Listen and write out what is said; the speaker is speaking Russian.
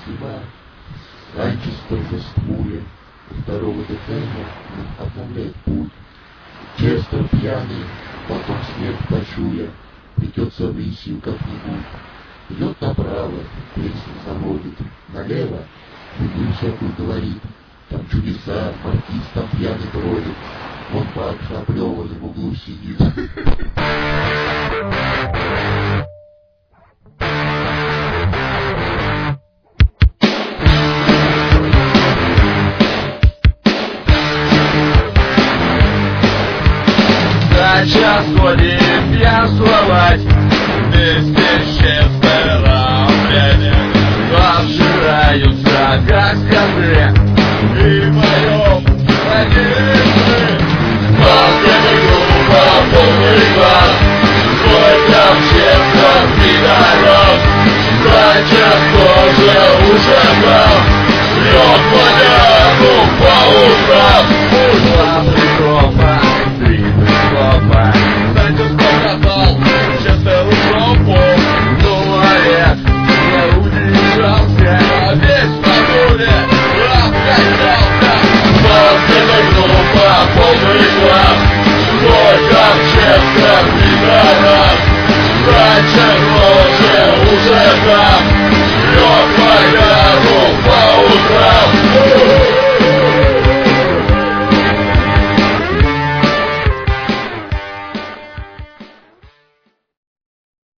зима. Раньше с торжествуя, второго дыхания обновляет путь. Честер пьяный, потом снег почуя, плетется рысью как-нибудь. Идет направо, песню заводит, налево, беду всякую говорит. Там чудеса, маркиз там пьяный бродит, он пак оплеванный в углу сидит. Час ходим пьянствовать вместе с Честером времени. Обжираются, как скоты, и поем надежды. Палками группа полный глаз, сколько Честер пидоров. За час тоже уже был, лёг по по утрам.